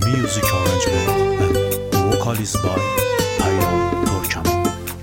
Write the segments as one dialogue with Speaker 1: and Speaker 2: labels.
Speaker 1: Music arrangement and vocals by Payam Turkmen.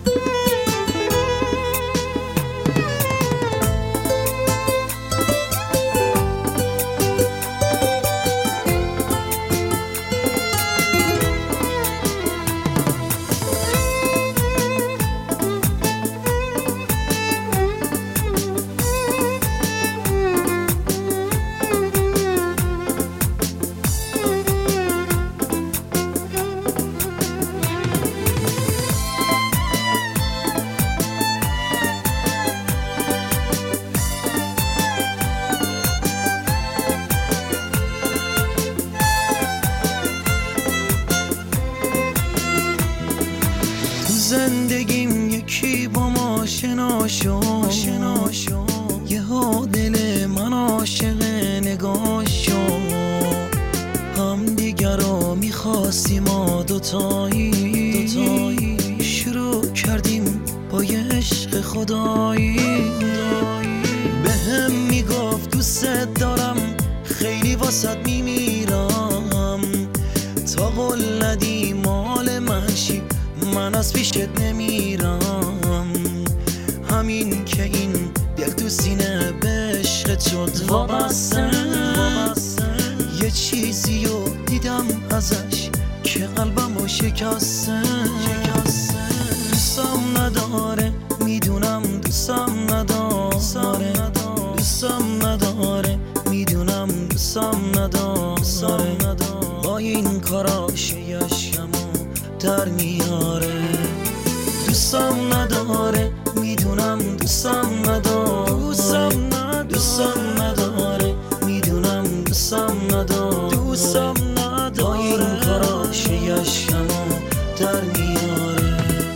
Speaker 2: زندگیم یکی با ما آشنا شد یهو دل من عاشق نگاه شد. هم دیگر رو میخواستیم ما دوتایی شروع کردیم با یه عشق خدایی. به هم میگفت دوست دارم خیلی واسط میمیرم، تا قول ندی مال منشی من از پیشت نمیرم. همین که این دل تو سینه به عشقت شد وابسته، یه چیزی رو دیدم ازش که قلبمو شکسته. دوستم نداره میدونم، دوستم نداره، دوستم نداره میدونم، دوستم نداره. با این کاراش یشمو در میاره. دوستم نداره میدونم، دوستم نداره، دوستم نداره میدونم، دوستم نداره. با این کاراش یشمو در میاره.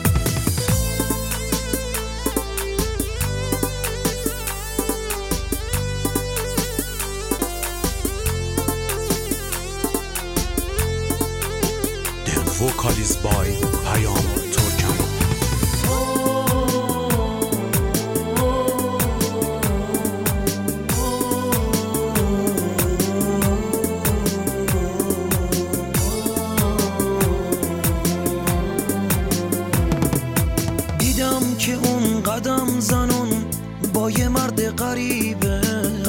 Speaker 1: Vocals by Payam Turkmen.
Speaker 2: دیدم که اون قدم زنون با یه مرد غریبه.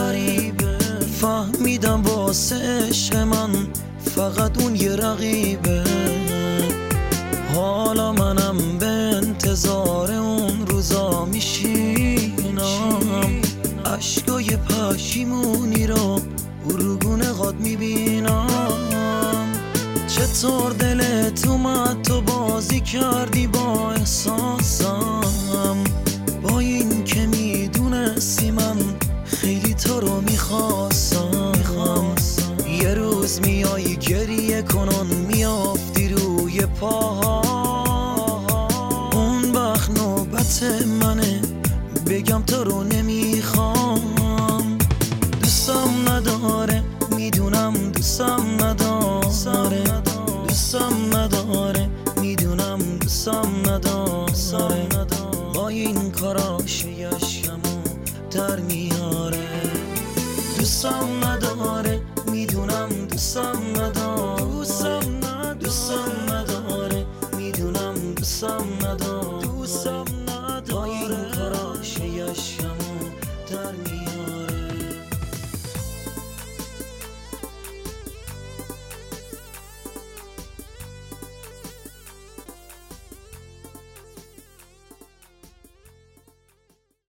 Speaker 2: فهمیدم واسه عشق من فقط اون یه رقیبه. حالا منم به انتظار اون روزا میشینم، عشقای پشیمونی رو روگونه قاد میبینم. چطور دلت اومد تو بازی کردی با احساسم، با این که میدونستی من خیلی تو رو میخواستم. یه روز میای گریه کنون میافتی روی پاها، اون وقت نوبت منه بگم تو رو نمیخوام. دوستم نداره میدونم، دوستم نداره، دوستم نداره میدونم، دوستم نداره. با این کاراش یشمو در میاره. دوستم نداره میدونم، دوستم نداره.